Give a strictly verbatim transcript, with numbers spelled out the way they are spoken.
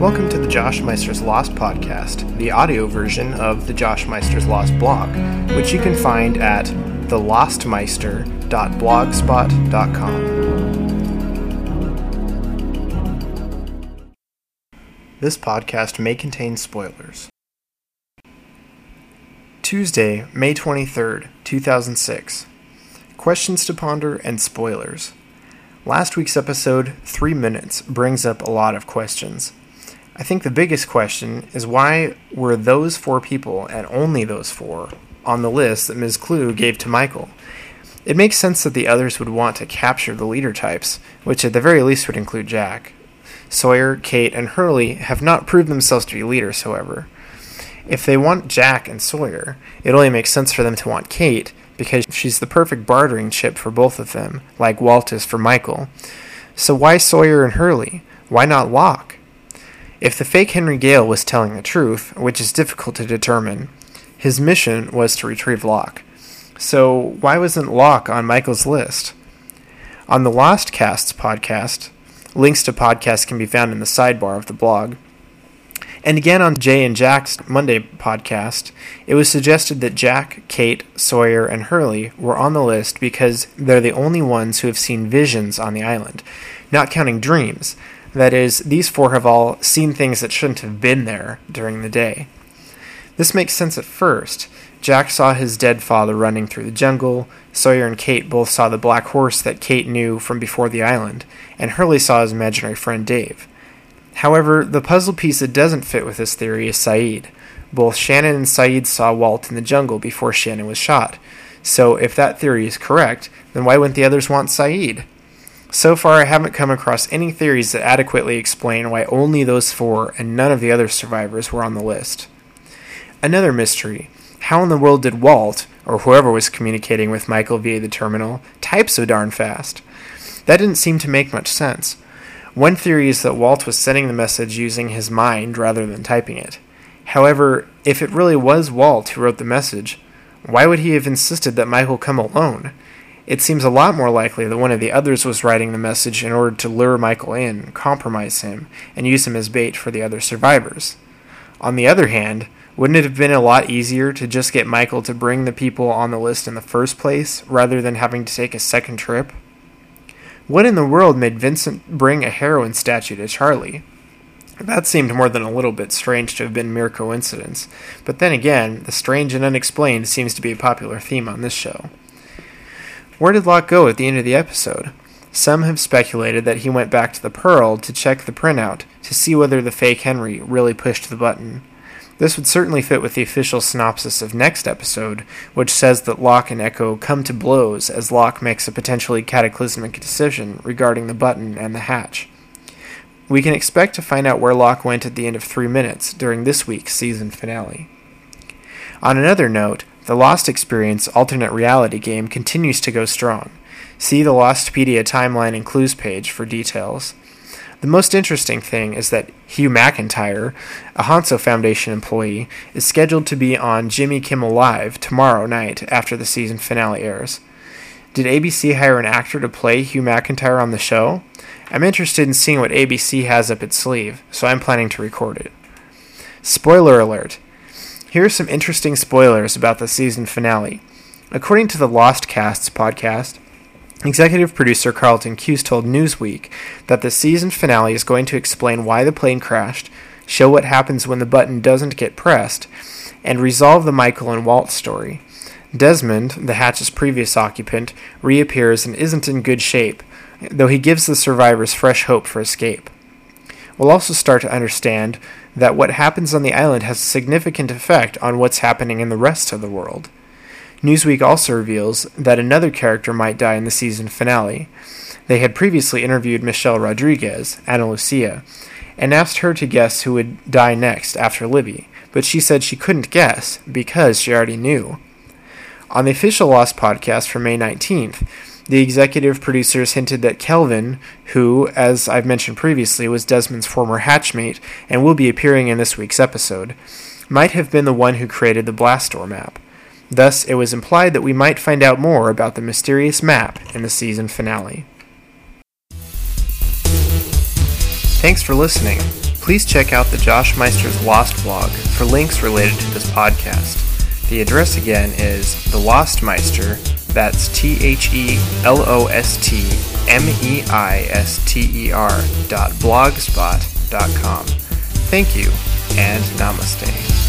Welcome to the Josh Meister's Lost podcast, the audio version of the Josh Meister's Lost blog, which you can find at the lost meister dot blogspot dot com. This podcast may contain spoilers. Tuesday, May twenty-third, two thousand six. Questions to ponder and spoilers. Last week's episode, Three Minutes, brings up a lot of questions. I think the biggest question is why were those four people, and only those four, on the list that Miz Klugh gave to Michael? It makes sense that the others would want to capture the leader types, which at the very least would include Jack. Sawyer, Kate, and Hurley have not proved themselves to be leaders, however. If they want Jack and Sawyer, it only makes sense for them to want Kate, because she's the perfect bartering chip for both of them, like Walt is for Michael. So why Sawyer and Hurley? Why not Locke? If the fake Henry Gale was telling the truth, which is difficult to determine, his mission was to retrieve Locke. So why wasn't Locke on Michael's list? On the Lost Casts podcast, links to podcasts can be found in the sidebar of the blog, and again on Jay and Jack's Monday podcast, it was suggested that Jack, Kate, Sawyer, and Hurley were on the list because they're the only ones who have seen visions on the island, not counting dreams. That is, these four have all seen things that shouldn't have been there during the day. This makes sense at first. Jack saw his dead father running through the jungle, Sawyer and Kate both saw the black horse that Kate knew from before the island, and Hurley saw his imaginary friend Dave. However, the puzzle piece that doesn't fit with this theory is Sayid. Both Shannon and Sayid saw Walt in the jungle before Shannon was shot. So if that theory is correct, then why wouldn't the others want Sayid? So far, I haven't come across any theories that adequately explain why only those four and none of the other survivors were on the list. Another mystery. How in the world did Walt, or whoever was communicating with Michael via the terminal, type so darn fast? That didn't seem to make much sense. One theory is that Walt was sending the message using his mind rather than typing it. However, if it really was Walt who wrote the message, why would he have insisted that Michael come alone? It seems a lot more likely that one of the others was writing the message in order to lure Michael in, compromise him, and use him as bait for the other survivors. On the other hand, wouldn't it have been a lot easier to just get Michael to bring the people on the list in the first place, rather than having to take a second trip? What in the world made Vincent bring a heroin statue to Charlie? That seemed more than a little bit strange to have been mere coincidence, but then again, the strange and unexplained seems to be a popular theme on this show. Where did Locke go at the end of the episode? Some have speculated that he went back to the Pearl to check the printout to see whether the fake Henry really pushed the button. This would certainly fit with the official synopsis of next episode, which says that Locke and Echo come to blows as Locke makes a potentially cataclysmic decision regarding the button and the hatch. We can expect to find out where Locke went at the end of Three Minutes during this week's season finale. On another note, the Lost Experience alternate reality game continues to go strong. See the Lostpedia timeline and clues page for details. The most interesting thing is that Hugh McIntyre, a Hanso Foundation employee, is scheduled to be on Jimmy Kimmel Live tomorrow night after the season finale airs. Did A B C hire an actor to play Hugh McIntyre on the show? I'm interested in seeing what A B C has up its sleeve, so I'm planning to record it. Spoiler alert. Here are some interesting spoilers about the season finale. According to the Lost Casts podcast, executive producer Carlton Cuse told Newsweek that the season finale is going to explain why the plane crashed, show what happens when the button doesn't get pressed, and resolve the Michael and Walt story. Desmond, the hatch's previous occupant, reappears and isn't in good shape, though he gives the survivors fresh hope for escape. We'll also start to understand that what happens on the island has a significant effect on what's happening in the rest of the world. Newsweek also reveals that another character might die in the season finale. They had previously interviewed Michelle Rodriguez, Ana Lucia, and asked her to guess who would die next after Libby, but she said she couldn't guess because she already knew. On the official Lost podcast for May nineteenth, the executive producers hinted that Kelvin, who, as I've mentioned previously, was Desmond's former hatchmate and will be appearing in this week's episode, might have been the one who created the Blastor map. Thus, it was implied that we might find out more about the mysterious map in the season finale. Thanks for listening. Please check out the Josh Meister's Lost blog for links related to this podcast. The address again is The Lost Meister, that's T H E L O S T M E I S T E R dot blogspot dot com. Thank you, and namaste.